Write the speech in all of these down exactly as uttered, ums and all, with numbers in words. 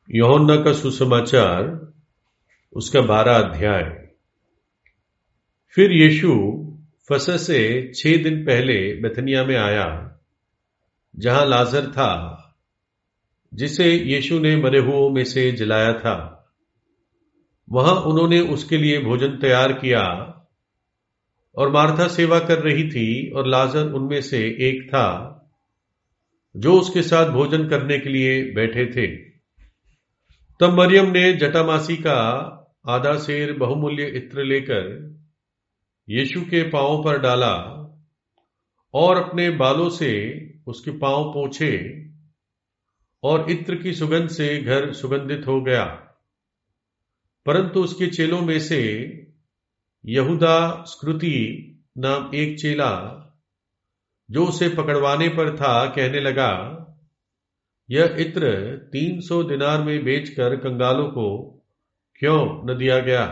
यूहन्ना का सुसमाचार, उसका बारह अध्याय। फिर यीशु फसह से छह दिन पहले बैतनिय्याह में आया, जहां लाजर था, जिसे यीशु ने मरे हुओं में से जिलाया था। वहां उन्होंने उसके लिए भोजन तैयार किया, और मार्था सेवा कर रही थी, और लाजर उनमें से एक था जो उसके साथ भोजन करने के लिए बैठे थे। तब मरियम ने जटामासी का आधा सेर बहुमूल्य इत्र लेकर यीशु के पांवों पर डाला, और अपने बालों से उसके पांव पोंछे, और इत्र की सुगंध से घर सुगंधित हो गया। परंतु उसके चेलों में से यहूदा स्कृति नाम एक चेला, जो उसे पकड़वाने पर था, कहने लगा, यह इत्र तीन सौ दिनार में बेचकर कंगालों को क्यों न दिया गया।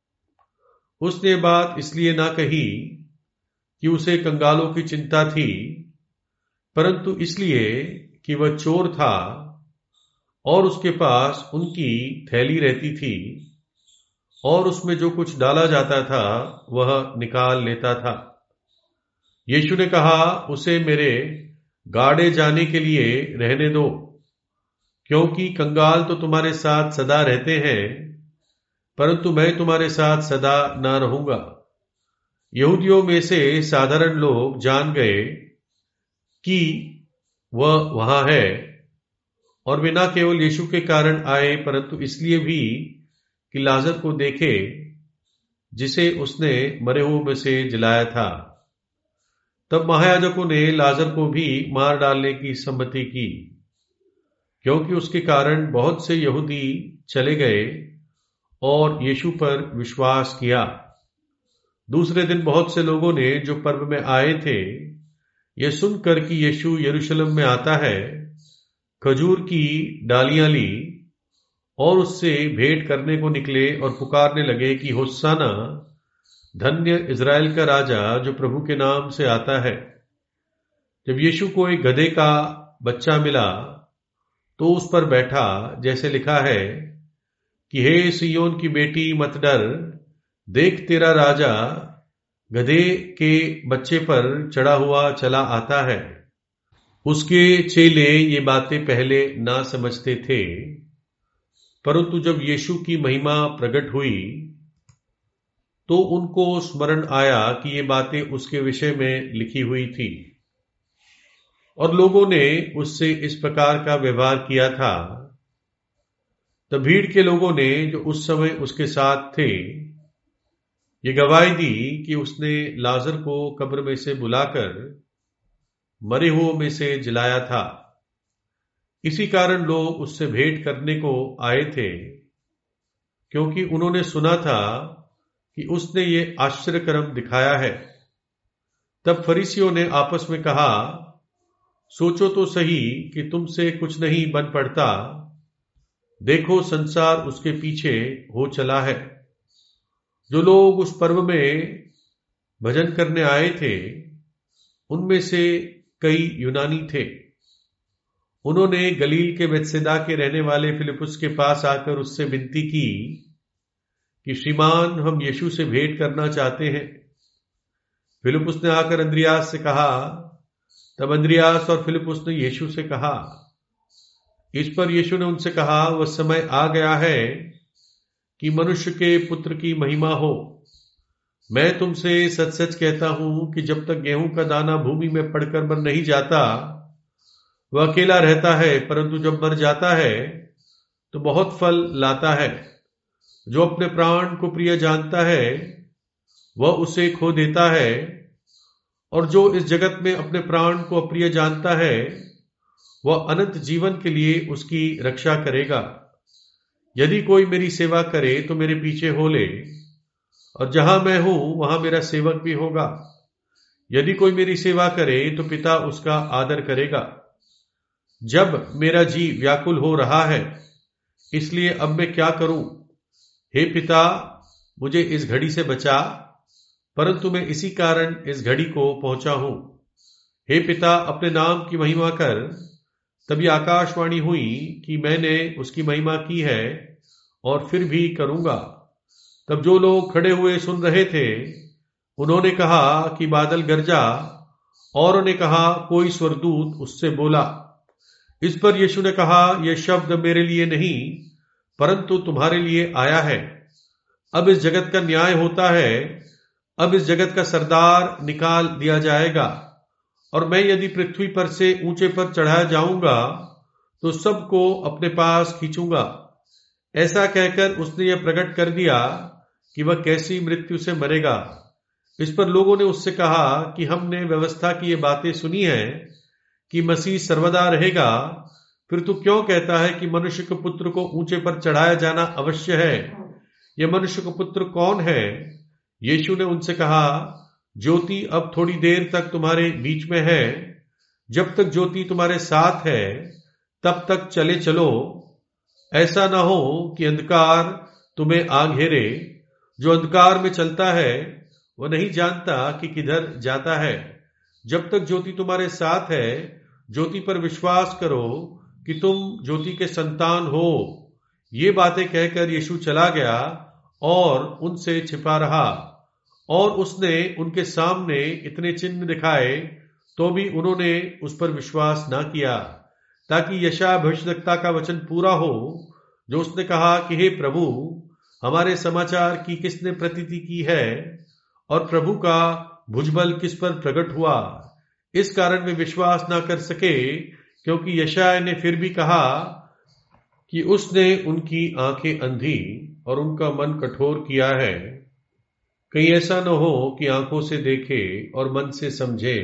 उसने बात इसलिए ना कही कि उसे कंगालों की चिंता थी, परंतु इसलिए कि वह चोर था, और उसके पास उनकी थैली रहती थी, और उसमें जो कुछ डाला जाता था वह निकाल लेता था। यीशु ने कहा, उसे मेरे गाड़े जाने के लिए रहने दो, क्योंकि कंगाल तो तुम्हारे साथ सदा रहते हैं, परंतु मैं तुम्हारे साथ सदा ना रहूंगा। यहूदियों में से साधारण लोग जान गए कि वह वहां है, और वे न केवल यीशु के कारण आए, परंतु इसलिए भी कि लाजर को देखे, जिसे उसने मरे हुओं में से जिलाया था। तब महायाजकों ने लाजर को भी मार डालने की सम्मति की, क्योंकि उसके कारण बहुत से यहूदी चले गए और यीशु पर विश्वास किया। दूसरे दिन बहुत से लोगों ने, जो पर्व में आए थे, यह सुनकर कि यीशु यरूशलेम में आता है, खजूर की डालियां ली, और उससे भेंट करने को निकले, और पुकारने लगे कि होशाना, धन्य इज़राइल का राजा, जो प्रभु के नाम से आता है। जब यीशु को एक गधे का बच्चा मिला, तो उस पर बैठा, जैसे लिखा है कि हे सिय्योन की बेटी, मत डर, देख तेरा राजा गधे के बच्चे पर चढ़ा हुआ चला आता है। उसके चेले ये बातें पहले ना समझते थे, परंतु जब यीशु की महिमा प्रकट हुई, तो उनको स्मरण आया कि ये बातें उसके विषय में लिखी हुई थी, और लोगों ने उससे इस प्रकार का व्यवहार किया था। तब भीड़ के लोगों ने, जो उस समय उसके साथ थे, ये गवाही दी कि उसने लाजर को कब्र में से बुलाकर मरे हुओं में से जिलाया था। इसी कारण लोग उससे भेंट करने को आए थे, क्योंकि उन्होंने सुना था कि उसने ये आश्चर्य कर्म दिखाया है। तब फरीसियों ने आपस में कहा, सोचो तो सही कि तुमसे कुछ नहीं बन पड़ता। देखो, संसार उसके पीछे हो चला है। जो लोग उस पर्व में भजन करने आए थे, उनमें से कई यूनानी थे। उन्होंने गलील के बेतसैदा के रहने वाले फिलिप्पुस के पास आकर उससे विनती की कि श्रीमान, हम यीशु से भेंट करना चाहते हैं। फिलिप्पुस ने आकर अंद्रियास से कहा। तब अंद्रियास और फिलिप्पुस ने यीशु से कहा। इस पर यीशु ने उनसे कहा, वह समय आ गया है कि मनुष्य के पुत्र की महिमा हो। मैं तुमसे सच सच कहता हूं कि जब तक गेहूं का दाना भूमि में पड़कर मर नहीं जाता, वह अकेला रहता है, परंतु जब मर जाता है तो बहुत फल लाता है। जो अपने प्राण को प्रिय जानता है, वह उसे खो देता है, और जो इस जगत में अपने प्राण को अप्रिय जानता है, वह अनंत जीवन के लिए उसकी रक्षा करेगा। यदि कोई मेरी सेवा करे तो मेरे पीछे हो ले, और जहां मैं हूं वहां मेरा सेवक भी होगा। यदि कोई मेरी सेवा करे तो पिता उसका आदर करेगा। जब मेरा जी व्याकुल हो रहा है, इसलिए अब मैं क्या करूं? हे पिता, मुझे इस घड़ी से बचा, परंतु मैं इसी कारण इस घड़ी को पहुंचा हूं। हे पिता, अपने नाम की महिमा कर, तभी आकाशवाणी हुई कि मैंने उसकी महिमा की है और फिर भी करूंगा। तब जो लोग खड़े हुए सुन रहे थे उन्होंने कहा कि बादल गरजा, और उन्होंने कहा कोई स्वर्गदूत उससे बोला। इस पर यीशु ने कहा, यह शब्द मेरे लिए नहीं परंतु तुम्हारे लिए आया है। अब इस जगत का न्याय होता है, अब इस जगत का सरदार निकाल दिया जाएगा, और मैं यदि पृथ्वी पर से ऊंचे पर चढ़ाया जाऊंगा तो सबको अपने पास खींचूंगा। ऐसा कहकर उसने यह प्रकट कर दिया कि वह कैसी मृत्यु से मरेगा। इस पर लोगों ने उससे कहा कि हमने व्यवस्था की ये बातें सुनी है कि मसीह सर्वदा रहेगा, फिर तू क्यों कहता है कि मनुष्य के पुत्र को ऊंचे पर चढ़ाया जाना अवश्य है? यह मनुष्य का पुत्र कौन है? यीशु ने उनसे कहा, ज्योति अब थोड़ी देर तक तुम्हारे बीच में है, जब तक ज्योति तुम्हारे साथ है तब तक चले चलो। ऐसा ना हो कि अंधकार तुम्हें आ घेरे। जो अंधकार में चलता है वह नहीं जानता कि किधर जाता है। जब तक ज्योति तुम्हारे साथ है, ज्योति पर विश्वास करो कि तुम ज्योति के संतान हो। ये बातें कहकर यीशु चला गया और उनसे छिपा रहा। और उसने उनके सामने इतने चिन्ह दिखाए तो भी उन्होंने उस पर विश्वास ना किया, ताकि यशायाह भविष्यद्वक्ता का वचन पूरा हो जो उसने कहा कि हे प्रभु, हमारे समाचार की किसने प्रतीति की है और प्रभु का भुजबल किस पर प्रकट हुआ। इस कारण वे विश्वास ना कर सके, क्योंकि यशायाह ने फिर भी कहा कि उसने उनकी आंखें अंधी और उनका मन कठोर किया है। कहीं ऐसा न हो कि आंखों से देखे और मन से समझे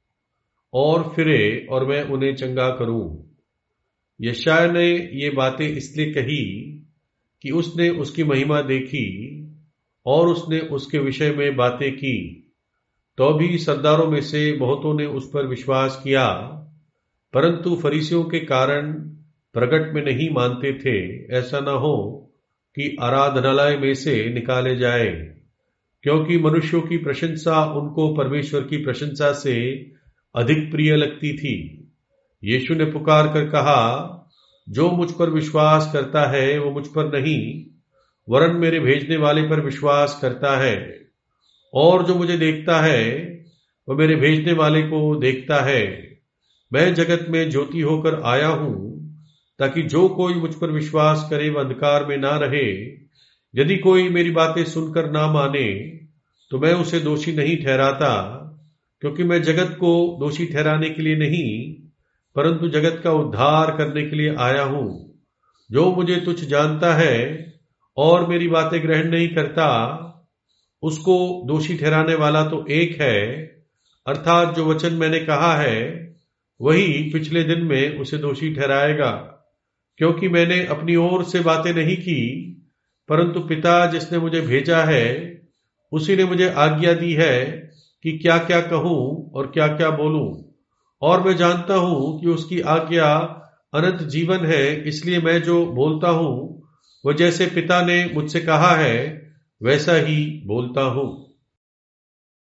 और फिरे और मैं उन्हें चंगा करूं। यशायाह ने ये बातें इसलिए कही कि उसने उसकी महिमा देखी और उसने उसके विषय में बातें की। तो भी सरदारों में से बहुतों ने उस पर विश्वास किया, परंतु फरीसियों के कारण प्रगट में नहीं मानते थे, ऐसा न हो कि आराधनालय में से निकाले जाए। क्योंकि मनुष्यों की प्रशंसा उनको परमेश्वर की प्रशंसा से अधिक प्रिय लगती थी। यीशु ने पुकार कर कहा, जो मुझ पर विश्वास करता है वो मुझ पर नहीं वरन मेरे भेजने वाले पर विश्वास करता है, और जो मुझे देखता है वह मेरे भेजने वाले को देखता है। मैं जगत में ज्योति होकर आया हूं, ताकि जो कोई मुझ पर विश्वास करे वह अंधकार में ना रहे। यदि कोई मेरी बातें सुनकर ना माने तो मैं उसे दोषी नहीं ठहराता, क्योंकि मैं जगत को दोषी ठहराने के लिए नहीं परंतु जगत का उद्धार करने के लिए आया हूं। जो मुझे तुच्छ जानता है और मेरी बातें ग्रहण नहीं करता, उसको दोषी ठहराने वाला तो एक है, अर्थात जो वचन मैंने कहा है वही पिछले दिन में उसे दोषी ठहराएगा। क्योंकि मैंने अपनी ओर से बातें नहीं की, परंतु पिता जिसने मुझे भेजा है उसी ने मुझे आज्ञा दी है कि क्या क्या कहूं और क्या क्या बोलूं। और मैं जानता हूं कि उसकी आज्ञा अनंत जीवन है, इसलिए मैं जो बोलता हूं वह जैसे पिता ने मुझसे कहा है वैसा ही बोलता हूं।